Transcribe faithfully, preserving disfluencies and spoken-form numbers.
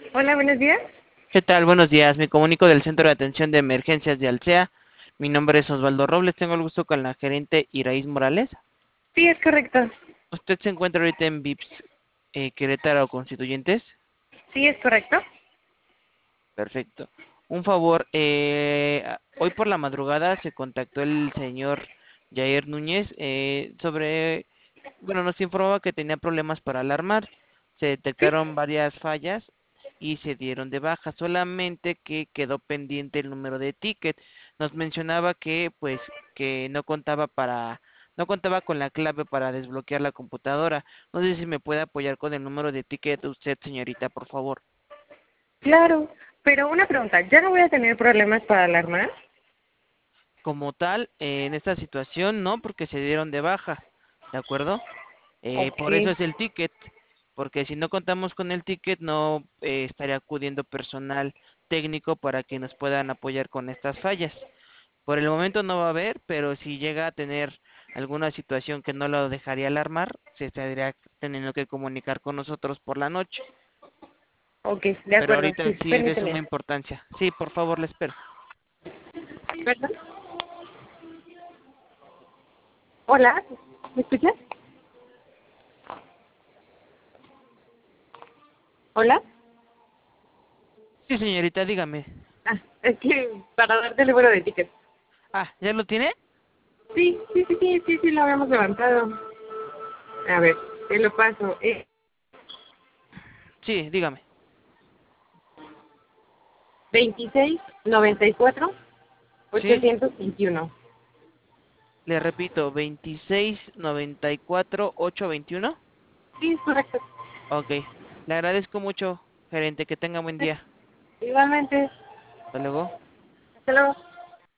Hola, buenos días. ¿Qué tal? Buenos días. Me comunico del Centro de Atención de Emergencias de Alsea. Mi nombre es Osvaldo Robles. Tengo el gusto con la gerente Iraíz Morales. Sí, es correcto. ¿Usted se encuentra ahorita en V I P S eh, Querétaro Constituyentes? Sí, es correcto. Perfecto. Un favor, eh, a- hoy por la madrugada se contactó el señor Jair Núñez eh, sobre, bueno, nos informaba que tenía problemas para alarmar. Se Sí. detectaron varias fallas y se dieron de baja, solamente que quedó pendiente el número de ticket. Nos mencionaba que pues que no contaba para no contaba con la clave para desbloquear la computadora. No sé si me puede apoyar con el número de ticket usted, señorita, por favor. Claro, pero una pregunta, ¿ya no voy a tener problemas para alarmar? Como tal, eh, en esta situación no, porque se dieron de baja, ¿de acuerdo? Eh, Ok, por eso es el ticket, porque si no contamos con el ticket no eh, estaría acudiendo personal técnico para que nos puedan apoyar con estas fallas. Por el momento no va a haber, pero si llega a tener alguna situación que no lo dejaría alarmar, se estaría teniendo que comunicar con nosotros por la noche. ok, de Pero acuerdo, ahorita sí, sí es de suma permíteme. importancia. Sí, por favor, le espero. ¿Perdón? Hola, ¿me escuchas? Hola. Sí, señorita, dígame. Ah, es que para darte el número de tickets. Ah, ¿ya lo tiene? Sí, sí, sí, sí, sí, sí, lo habíamos levantado. A ver, te lo paso. Eh, Sí, dígame. veintiséis noventa y cuatro Sí. ochocientos veintiuno. Le repito, veintiséis noventa y cuatro ocho veintiuno. Sí, es correcto. Ok. Le agradezco mucho, gerente. Que tenga buen día. Igualmente, Hasta luego. hasta luego.